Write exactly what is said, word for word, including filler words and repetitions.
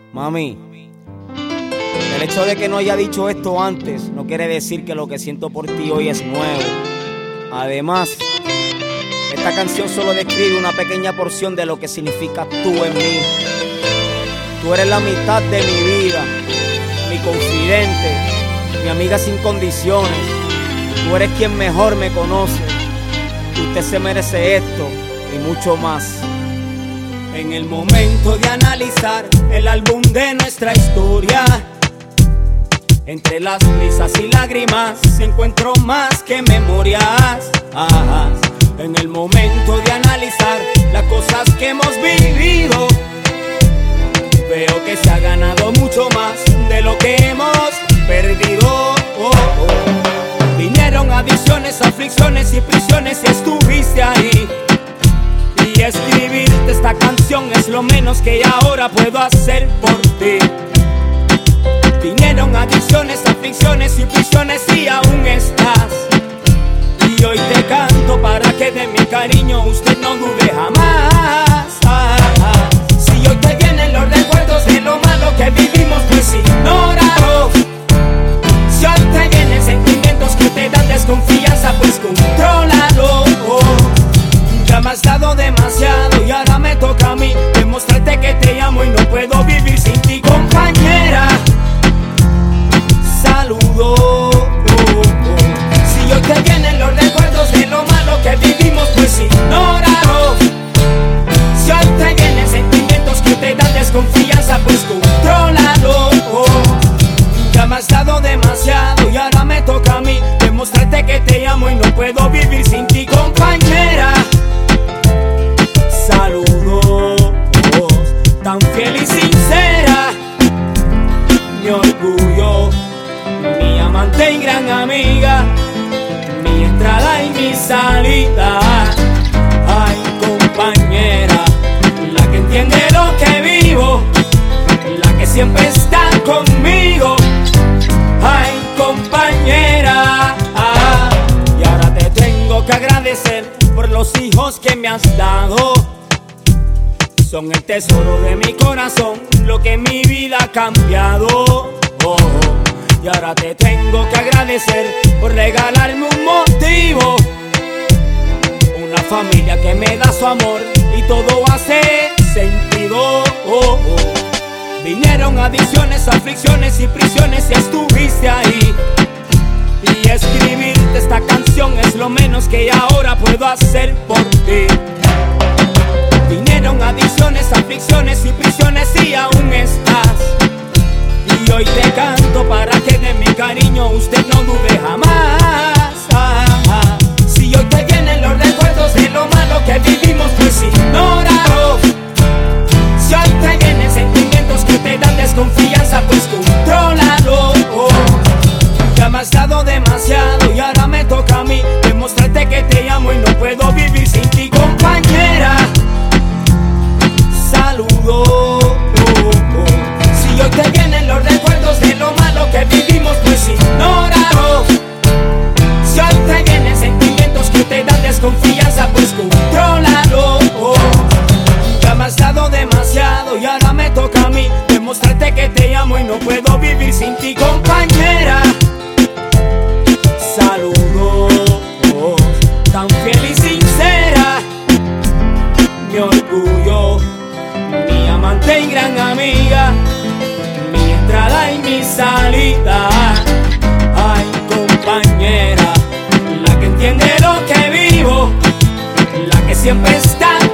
Mami, el hecho de que no haya dicho esto antes no quiere decir que lo que siento por ti hoy es nuevo. Además, esta canción solo describe una pequeña porción de lo que significa tú en mí. Tú eres la mitad de mi vida, mi confidente, mi amiga sin condiciones. Tú eres quien mejor me conoce. Usted se merece esto y mucho más. En el momento de analizar el álbum de nuestra historia, entre las risas y lágrimas encuentro más que memorias. Ah, en el momento de analizar las cosas que hemos vivido, veo que se ha ganado mucho más de lo que hemos perdido. Oh, oh. Vinieron adicciones, aflicciones y prisiones y estuviste ahí. Y escribirte esta canción es lo menos que ahora puedo hacer por ti. Vinieron adicciones, aflicciones y prisiones y aún estás. Y hoy te canto para que de mi cariño usted no dude jamás. Ah, ah. Si hoy te vienen los recuerdos de lo malo que vivimos, pues ignóralo. Si hoy te vienen sentimientos que te dan desconfianza, pues contrólalo. Ya me has dado demasiado y ahora me toca a mí demostrarte que te amo y no puedo vivir sin ti, compañera. Saludo. Oh, oh. Si hoy te vienen los recuerdos de lo malo que vivimos, pues ignóralo. Si hoy te vienen sentimientos que te dan desconfianza, pues contrólalo. Oh. Ya me has dado demasiado y ahora me toca a mí demostrarte que te amo y no puedo vivir sin ti, compañera. Saludos, tan fiel y sincera, mi orgullo, mi amante y gran amiga, mi entrada y mi salida. Ay, compañera, la que entiende lo que vivo, la que siempre está conmigo. Ay, compañera, ah, y ahora te tengo que agradecer por los hijos que me has dado. Son el tesoro de mi corazón, lo que mi vida ha cambiado. Oh, y ahora te tengo que agradecer por regalarme un motivo, una familia que me da su amor y todo hace sentido. Oh, oh. Vinieron adicciones, aflicciones y prisiones y estuviste ahí. Y escribirte esta canción es lo menos que ahora puedo hacer por ti. Vinieron adicciones, aflicciones y prisiones y aún estás. Y hoy te canto para que de mi cariño usted no dude jamás. Ah, ah. Si hoy te vienen los recuerdos de lo malo que vivimos, pues ignóralo. Si hoy te vienen sentimientos que te dan desconfianza, pues contrólalo. Oh. Ya me has dado demasiado y ahora me toca a mí demostrarte que te amo y no puedo vivir sin ti, compañera. Saludo. Oh, oh. Si hoy te vienen los recuerdos de lo malo que vivimos, pues ignóralo. Si hoy te vienen sentimientos que te dan desconfianza, pues contrólalo. Oh. Ya me has dado demasiado y ahora me toca a mí demostrarte que te amo y no puedo vivir sin ti, compañera. Saludos, oh, tan fiel y sincera, mi orgullo, mi amante y gran amiga, mi entrada y mi salida. Ay, compañera, la que entiende lo que vivo, la que siempre está